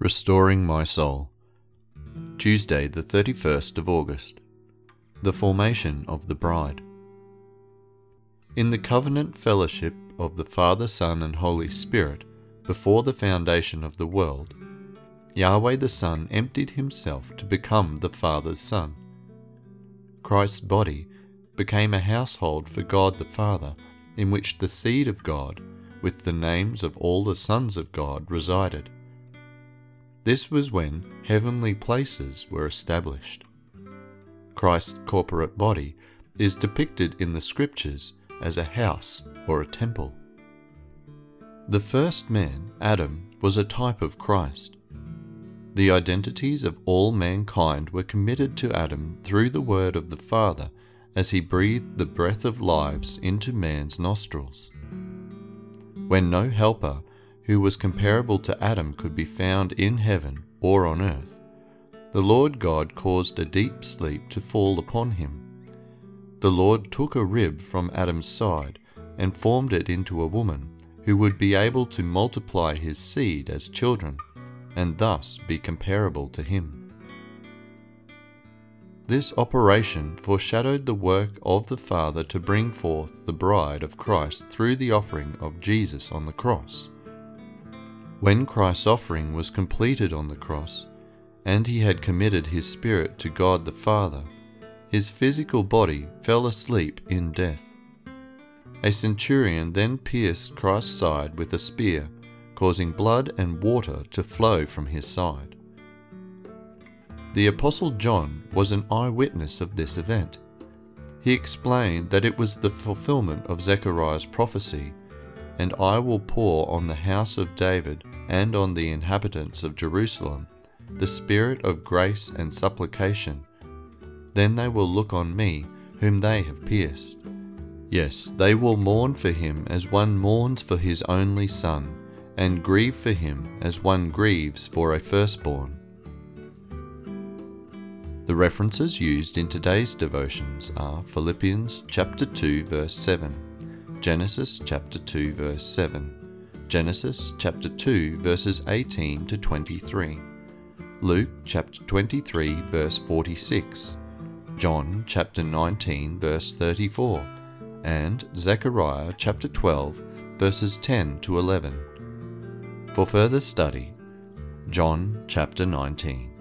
Restoring My Soul. Tuesday, the 31st of August. The Formation of the Bride. In the covenant fellowship of the Father, Son, and Holy Spirit, before the foundation of the world, Yahweh the Son emptied himself to become the Father's Son. Christ's body became a household for God the Father, in which the seed of God, with the names of all the sons of God, resided. This was when heavenly places were established. Christ's corporate body is depicted in the Scriptures as a house or a temple. The first man, Adam, was a type of Christ. The identities of all mankind were committed to Adam through the word of the Father as he breathed the breath of lives into man's nostrils. When no helper who was comparable to Adam could be found in heaven or on earth, the Lord God caused a deep sleep to fall upon him. The Lord took a rib from Adam's side and formed it into a woman who would be able to multiply his seed as children, and thus be comparable to him. This operation foreshadowed the work of the Father to bring forth the bride of Christ through the offering of Jesus on the cross. When Christ's offering was completed on the cross, and he had committed his spirit to God the Father, his physical body fell asleep in death. A centurion then pierced Christ's side with a spear, causing blood and water to flow from his side. The Apostle John was an eyewitness of this event. He explained that it was the fulfillment of Zechariah's prophecy, "And I will pour on the house of David and on the inhabitants of Jerusalem the spirit of grace and supplication. Then they will look on me, whom they have pierced. Yes, they will mourn for him as one mourns for his only son, and grieve for him as one grieves for a firstborn." The references used in today's devotions are Philippians chapter 2 verse 7, Genesis chapter 2 verse 7, Genesis chapter 2 verses 18 to 23, Luke chapter 23 verse 46, John chapter 19 verse 34, and Zechariah chapter 12 verses 10 to 11. For further study, John chapter 19.